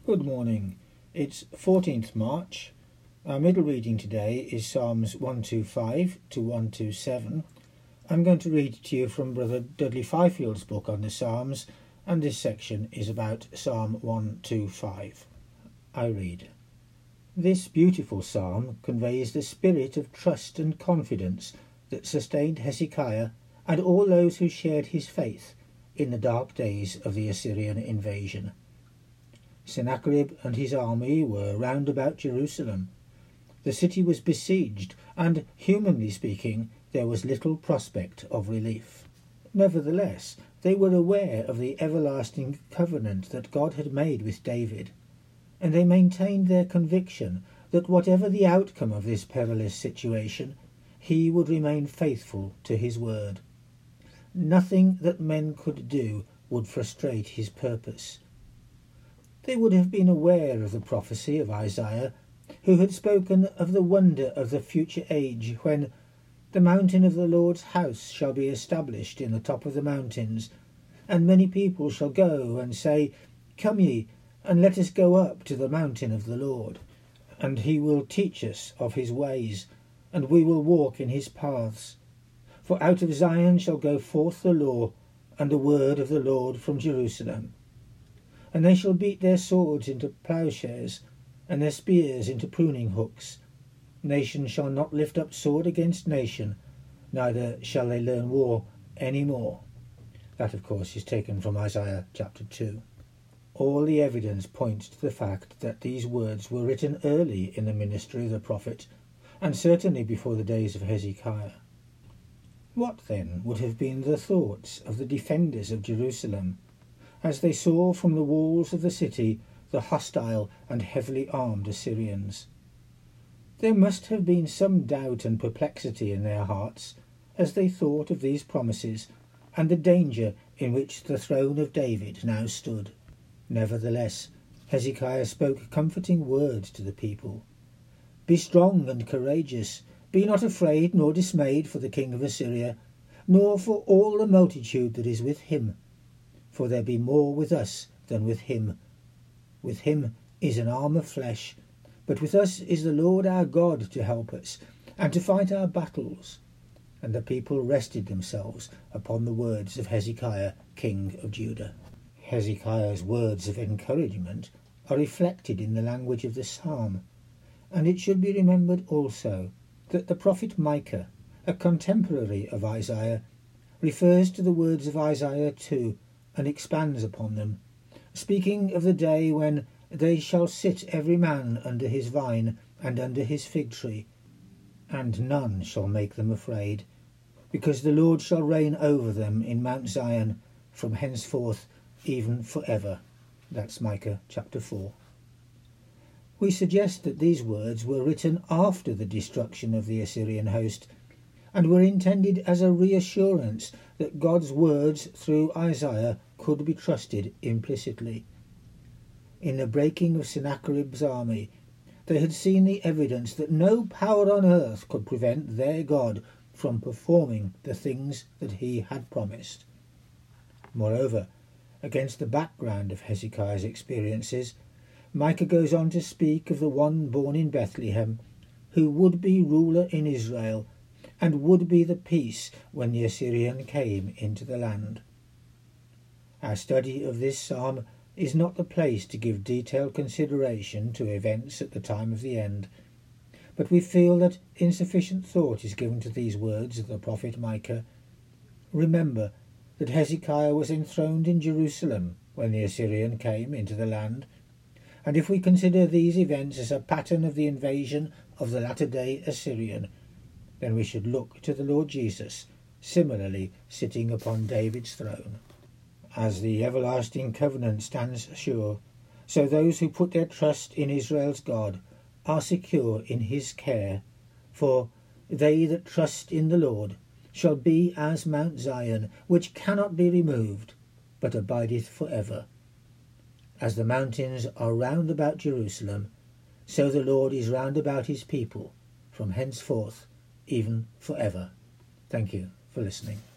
Good morning. It's 14th March. Our middle reading today is Psalms 125 to 127. I'm going to read to you from Brother Dudley Fifield's book on the Psalms, and this section is about Psalm 125. I read. This beautiful psalm conveys the spirit of trust and confidence that sustained Hezekiah and all those who shared his faith in the dark days of the Assyrian invasion. Sennacherib and his army were round about Jerusalem. The city was besieged, and, humanly speaking, there was little prospect of relief. Nevertheless, they were aware of the everlasting covenant that God had made with David, and they maintained their conviction that whatever the outcome of this perilous situation, he would remain faithful to his word. Nothing that men could do would frustrate his purpose. They would have been aware of the prophecy of Isaiah, who had spoken of the wonder of the future age, when the mountain of the Lord's house shall be established in the top of the mountains, and many people shall go and say, Come ye, and let us go up to the mountain of the Lord, and he will teach us of his ways, and we will walk in his paths. For out of Zion shall go forth the law, and the word of the Lord from Jerusalem. And they shall beat their swords into plowshares, and their spears into pruning hooks. Nation shall not lift up sword against nation, neither shall they learn war any more. That, of course, is taken from Isaiah chapter 2. All the evidence points to the fact that these words were written early in the ministry of the prophet, and certainly before the days of Hezekiah. What, then, would have been the thoughts of the defenders of Jerusalem, as they saw from the walls of the city the hostile and heavily armed Assyrians? There must have been some doubt and perplexity in their hearts as they thought of these promises and the danger in which the throne of David now stood. Nevertheless, Hezekiah spoke comforting words to the people. Be strong and courageous, be not afraid nor dismayed for the king of Assyria, nor for all the multitude that is with him. For there be more with us than with him. With him is an arm of flesh, but with us is the Lord our God to help us, and to fight our battles. And the people rested themselves upon the words of Hezekiah, king of Judah. Hezekiah's words of encouragement are reflected in the language of the psalm, and it should be remembered also that the prophet Micah, a contemporary of Isaiah, refers to the words of Isaiah 2 and expands upon them, speaking of the day when they shall sit every man under his vine and under his fig tree, and none shall make them afraid, because the Lord shall reign over them in Mount Zion from henceforth even forever. That's Micah chapter 4. We suggest that these words were written after the destruction of the Assyrian host, and were intended as a reassurance that God's words through Isaiah could be trusted implicitly. In the breaking of Sennacherib's army, they had seen the evidence that no power on earth could prevent their God from performing the things that he had promised. Moreover, against the background of Hezekiah's experiences, Micah goes on to speak of the one born in Bethlehem, who would be ruler in Israel, and would be the peace when the Assyrian came into the land. Our study of this psalm is not the place to give detailed consideration to events at the time of the end, but we feel that insufficient thought is given to these words of the prophet Micah. Remember that Hezekiah was enthroned in Jerusalem when the Assyrian came into the land, and if we consider these events as a pattern of the invasion of the latter-day Assyrian, then we should look to the Lord Jesus, similarly sitting upon David's throne. As the everlasting covenant stands sure, so those who put their trust in Israel's God are secure in his care, for they that trust in the Lord shall be as Mount Zion, which cannot be removed, but abideth for ever. As the mountains are round about Jerusalem, so the Lord is round about his people, from henceforth even for ever. Thank you for listening.